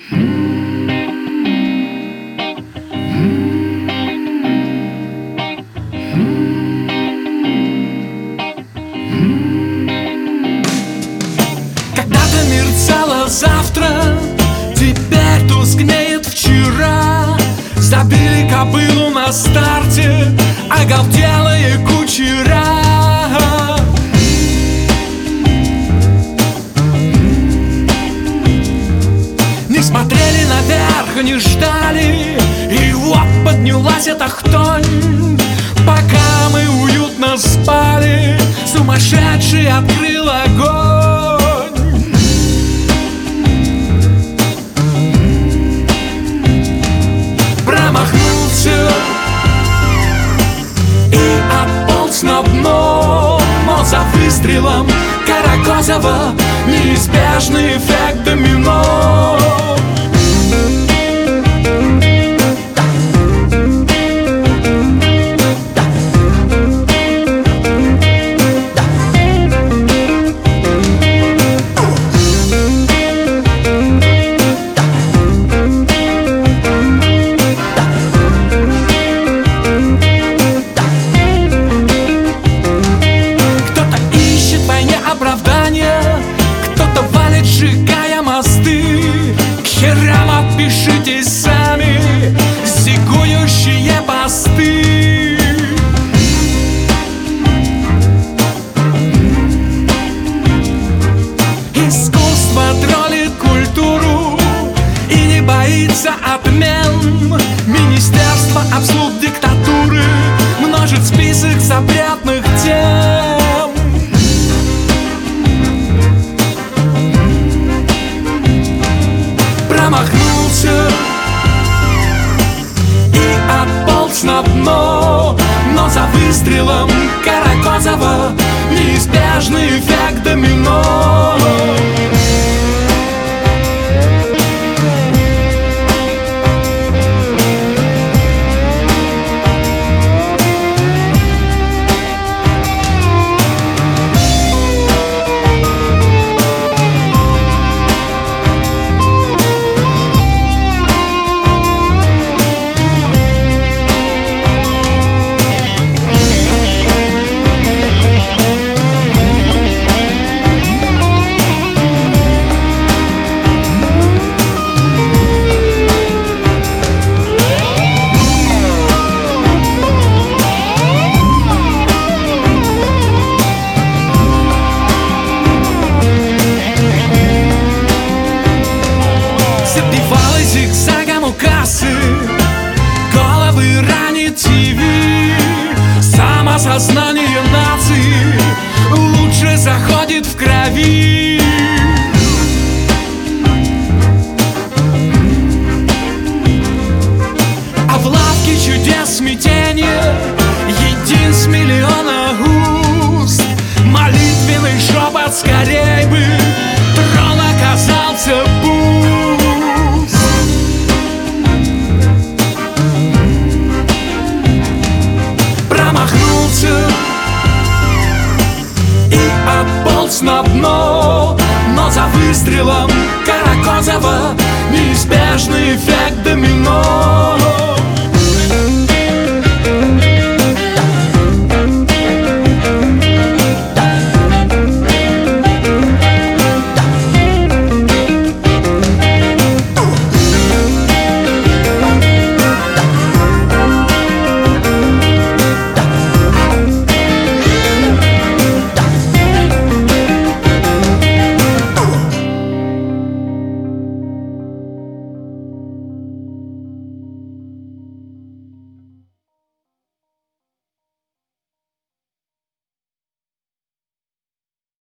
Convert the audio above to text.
Когда-то мерцало завтра, теперь тускнеет вчера. Забили кобылу на старте оголтелые кучера. Не смотрели наверх, не ждали, и вот поднялась эта хтонь. Пока мы уютно спали, сумасшедший открыл огонь. Промахнулся и отполз на дно, но за выстрелом Каракозова неизбежный эффект домино. Кто-то валит, сжигая мосты. К херам отпишитесь сами, зигующие посты. Искусство троллит культуру и не боится отмен. Министерство обслуг диктатуры множит список запретных тем. Промахнулся и отполз на дно, но за выстрелом Каракозова неизбежный эффект домино. Забивалась зигзагом у кассы, головы ранит ТВ. Самосознание нации лучше заходит в крови. А в лавке чудес смятение един с миллиона уст. Молитвенный шепот, скорей бы трон оказался пуст. Промахнулся и отполз на дно, но за выстрелом